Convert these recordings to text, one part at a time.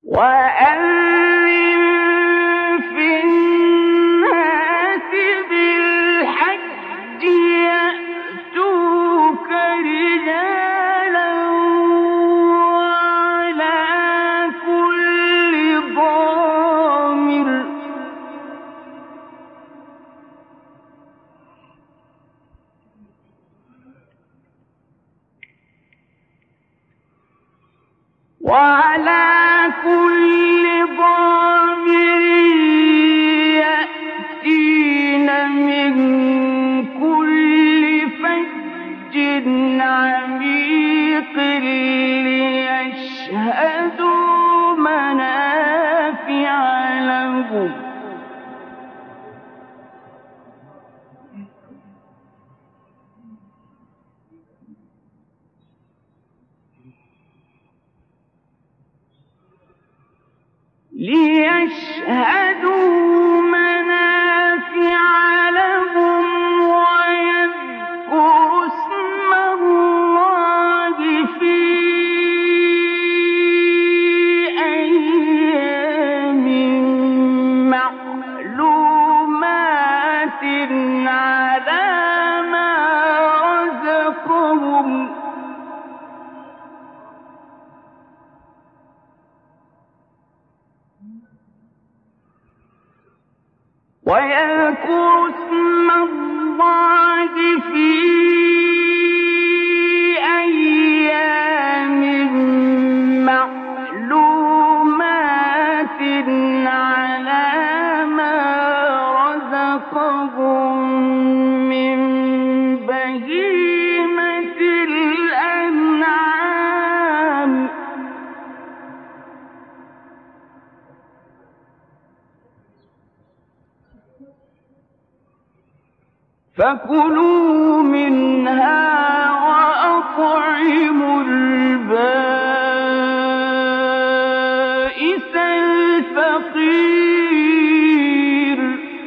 وأذن في الناس بالحج يأتوك رجالا وعلى كل ضامر يأتين من كل فج عميق ليشهدوا منافع لهم ويذكروا اسم الله في أيام معلومات على ما رزقهم من بهيمة الأنعام فكلوا منها وأطعموا البائس الفقير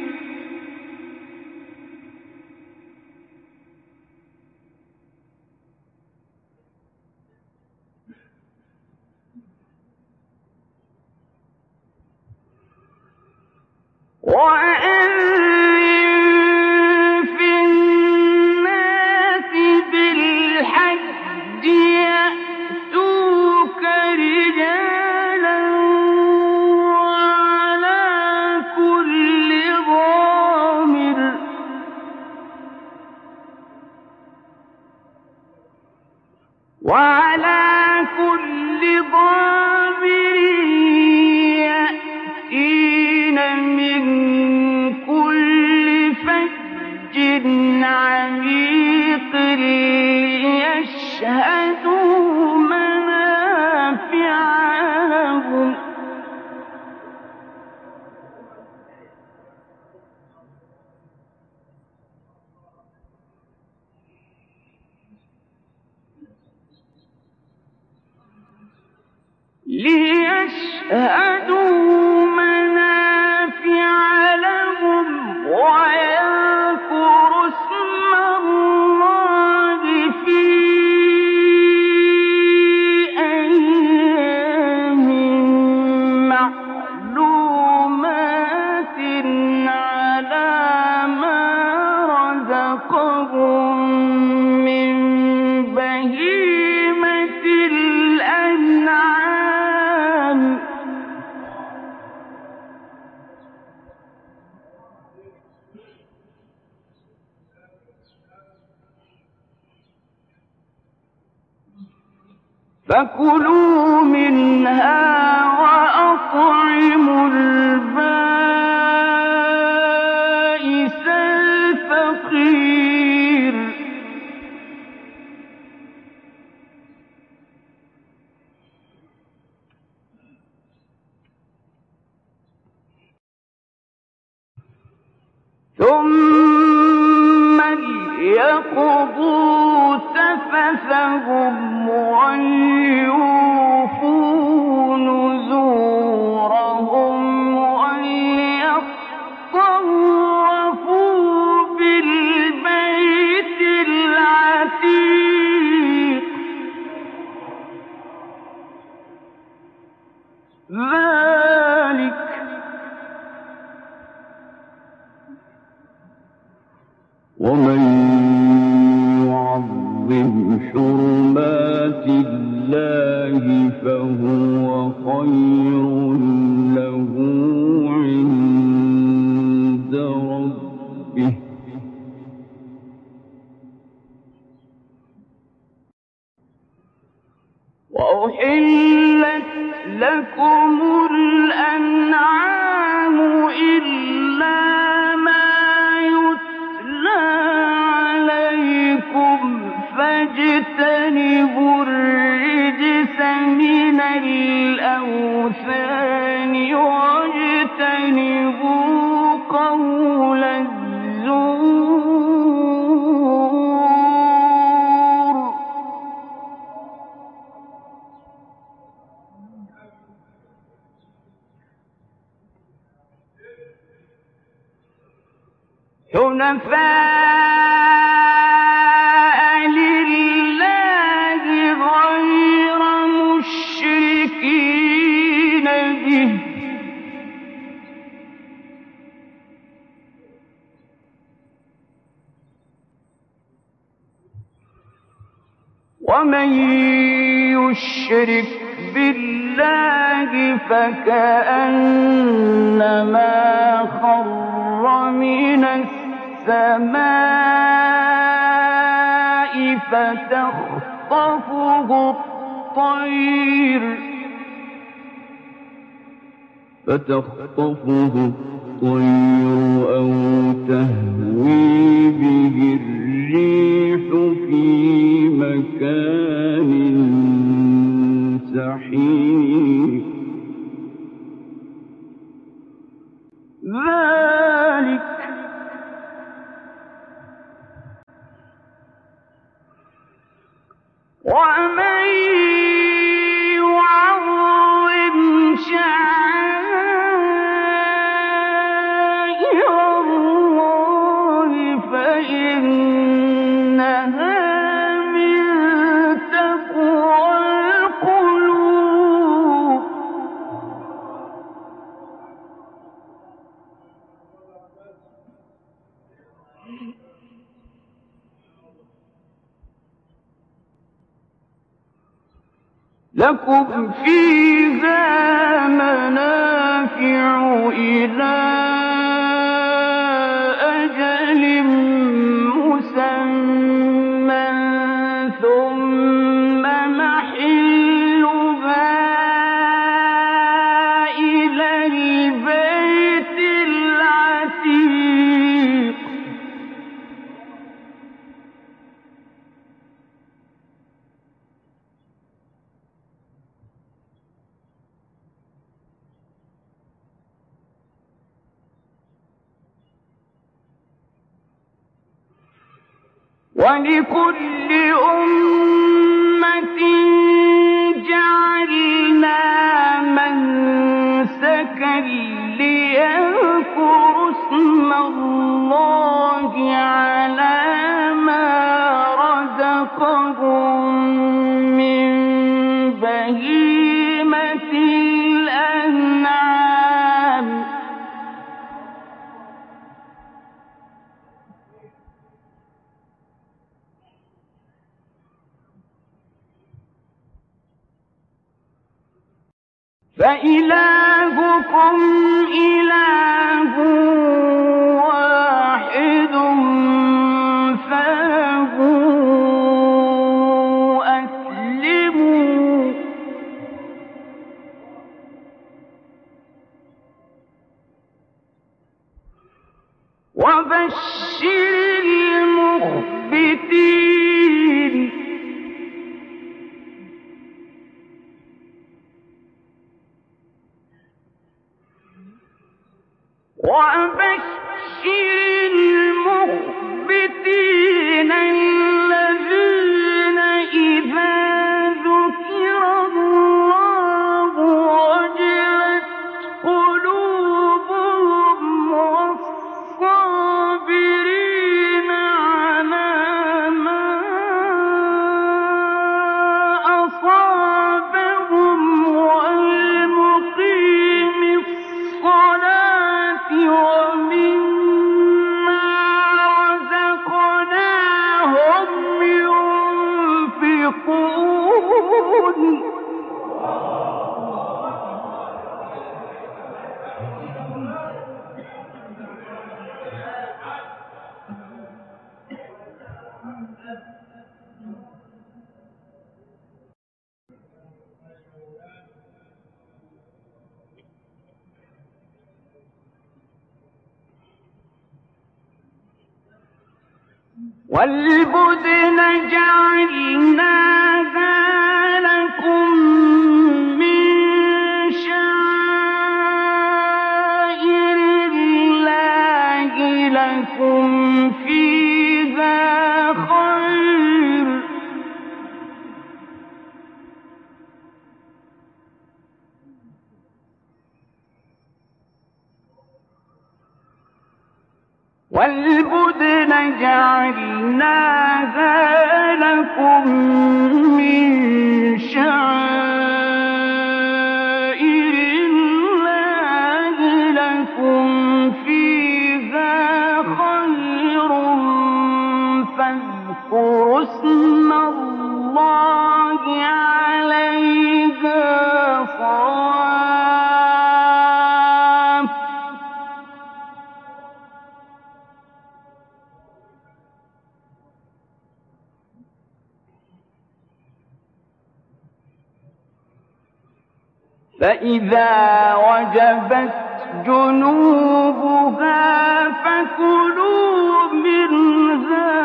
وعلى كل ضامر يأتين من كل فج عميق ليشهدوا منافع لهم ويذكروا اسم الله في أيام معلومات على ما رزقهم من بهيمة الأنعام فكلوا منها وأطعموا البائس الفقير ثم ليقضوا تفثهم وليوفوا نذورهم ذلك ومن يعظم حرمات الله فهو خير له عند ربه وأحلت لكم الأنعام إلا ما يتلى عليكم فاجتنبوا الرجس من الأوثان واجتنبوا قول الزور حنفاء لله غير مشركين به ومن يشرك بالله فكأنما خر من السماء فتخطفه الطير أو تهوي به الريح في مكان سحيق ذلك ومن يعظم شعائر الله فإنها من تقوى القلوب لكم فيها منافع إلى أجل مسمى ثم محلها إلى البيت العتيق ولكل أمة جعلنا منسكا ليذكروا اسم الله على ما رزقهم من بهيمة الأنعام فإلهكم إله واحد فله أسلموا وبشر المخبتين الذين إذا ذكر الله وجلت قلوبهم والصابرين على ما أصابهم والمقيم والبدن جعلناها لكم من شعائر الله لكم فيها خير والبدن جعلناها لكم من شعائر الله لكم فيها خير فاذكروا اسم الله عليها صواف فإذا وجبت جنوبها فكلوا منها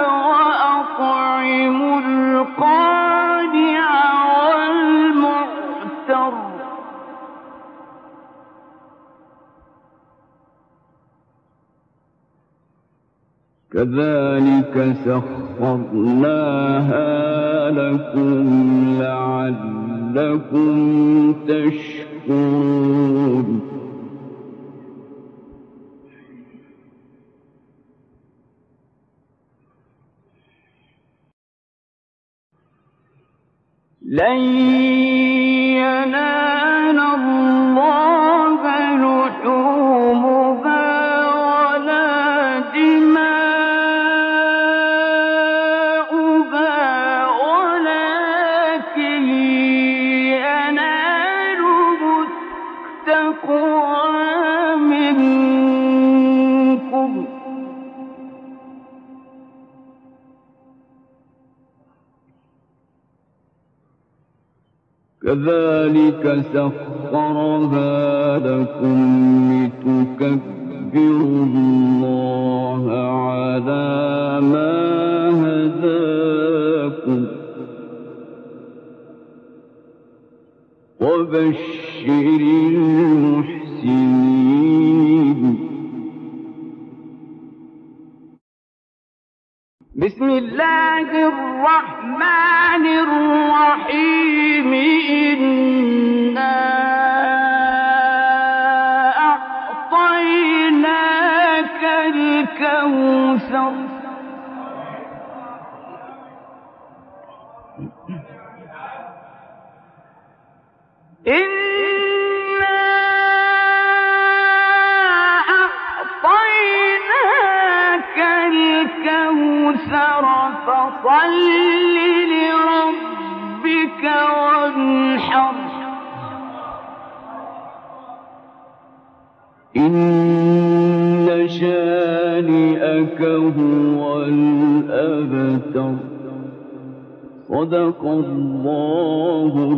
وأطعموا القانع والمعتر كذلك سخرناها لكم لعلكم تشكرون لن ينال الله لحومها ولا دماؤها ولكن يناله التقوى منكم كذلك سخرها لكم لتكبروا الله على ما هداكم وبشر المحسنين بسم الله الرحمن الرحيم إنا أعطيناك الكوثر إنا أعطيناك الكوثر فصل لربك وانحر إن شانئك هو الأبتر صدق الله